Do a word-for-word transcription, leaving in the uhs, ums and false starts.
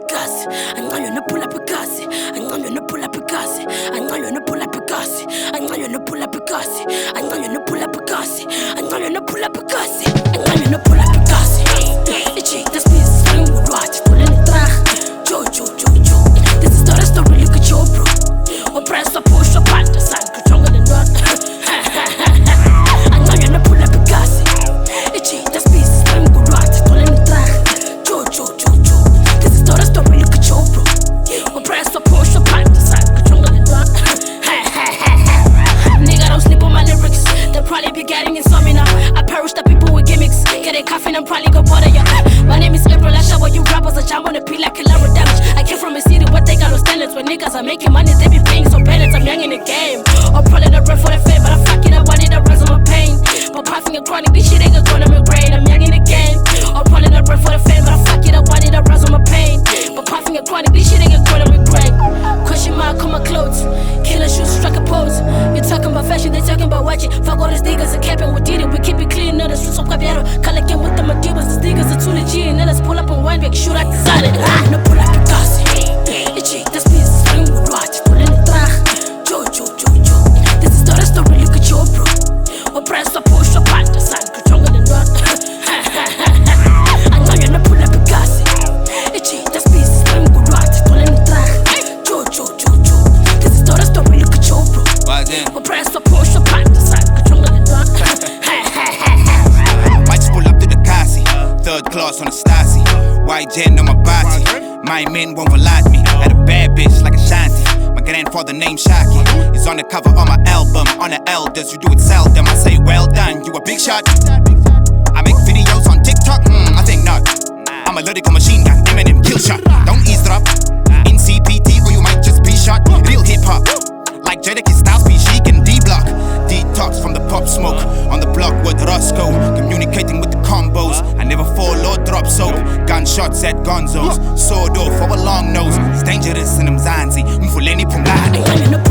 igazi anqanywe nophula igazi anqanywe nophula igazi anqanywe nophula igazi anqanywe nophula igazi anqanywe nophula igazi anqanywe nophula igazi anqanywe nophula igazi ichi this piece is going with what pulling it track jo jo jo jo this is not a story look at your bro or press or push or part the sun stronger than what anqanywe nophula igazi ichi this piece is going with what pulling it track jo jo jo jo this is not a story look at your bro or press or push or part the sun stronger than what nigga don't sleep on my lyrics they'll probably be getting insomnia I perish the people with gimmicks get a coffin and probably go bother ya my name is April I shower you rappers I jump on the peel like collateral damage I came from a city where they got no standards when niggas are making money they be paying so penance I'm young in the game or probably the run for the fame but I fuck it up I need a rise on my pain but puffing a chronic this shit ain't gonna go to my brain I'm young in the game or probably the run for the fame but I fuck it up I need a rise on my pain but puffing a chronic this shit ain't gonna go to my brain question mark on my clothes killer shoes struck a pose you talking about fashion they talking about watching fuck all these niggas and capping we did it we keep it clean now the streets of Capiero collecting with the materials these niggas are too legit and let's pull up and wine back shoot like the solid ah no pull up because itchy this piece is going with what pulling it track jo jo jo jo this is not a story look at your bro or press or push or part the sun stronger than what I'm not gonna pull up because itchy this piece is going with what pulling it track jo jo jo jo this is not a story look at your bro or press or push or part the sun stronger than what might just pull up to the Kasi third class on the Stasi white gen on my body my men won't lie me had a bad bitch like a shanty my grandfather named Shaki is on the cover of my album on the elders you do it seldom I say well done you a big shot I make videos on TikTok hmm, I think not I'm a lyrical machine gun Eminem kill shot don't eavesdrop in C P T or you might just be shot real hip-hop like Jadakiss Styles be chic and D-Block detox from the pop smoke on the block with Roscoe communicating with the combos I never fall or drop soap gunshots at gonzos sword off for a long nose it's dangerous in Mzansi mfuleni pungani